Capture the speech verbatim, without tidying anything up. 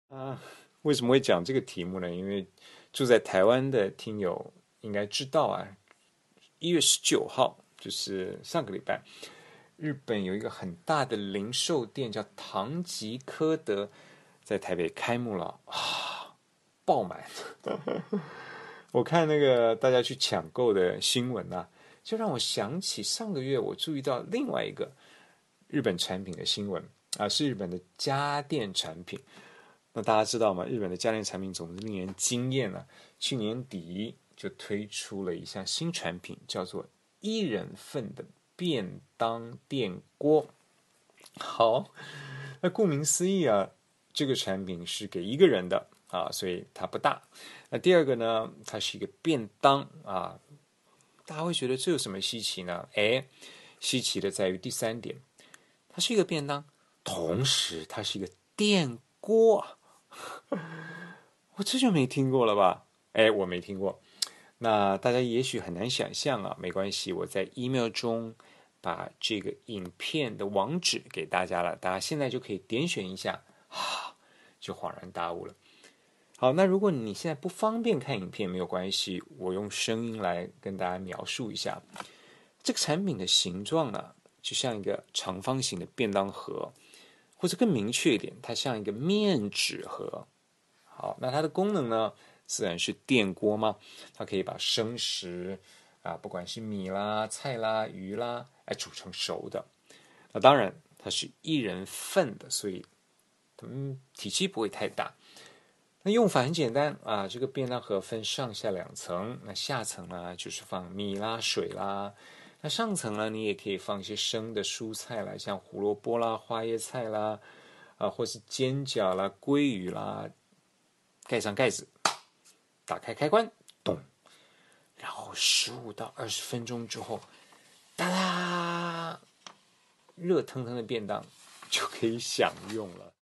啊，为什么会讲这个题目呢？因为住在台湾的听友应该知道啊，一月十九号就是上个礼拜，日本有一个很大的零售店叫唐吉诃德，在台北开幕了啊，爆满。我看那个大家去抢购的新闻啊，就让我想起上个月我注意到另外一个日本产品的新闻啊，是日本的家电产品。那大家知道吗？日本的家电产品总是令人惊艳啊。去年底就推出了一项新产品，叫做一人份的便当电锅。好，那顾名思义啊，这个产品是给一个人的啊，所以它不大。那第二个呢，它是一个便当啊，大家会觉得这有什么稀奇呢？哎，稀奇的在于第三点，它是一个便当，同时它是一个电锅。我这就没听过了吧？哎，我没听过。那大家也许很难想象啊，没关系，我在 email 中把这个影片的网址给大家了，大家现在就可以点选一下，啊，就恍然大悟了。好，那如果你现在不方便看影片，没有关系，我用声音来跟大家描述一下这个产品的形状呢，就像一个长方形的便当盒，或者更明确一点，它像一个面纸盒。好，那它的功能呢，自然是电锅嘛，它可以把生食啊，不管是米啦、菜啦、鱼啦，哎，煮成熟的。那当然，它是一人份的，所以嗯，体积不会太大。那用法很简单啊，这个便当盒分上下两层，那下层呢就是放米啦、水啦，那上层呢你也可以放一些生的蔬菜啦，像胡萝卜啦、花椰菜啦，啊，或是煎饺啦、鲑鱼啦，盖上盖子，打开开关，咚，然后十五到二十分钟之后，哒啦，热腾腾的便当就可以享用了。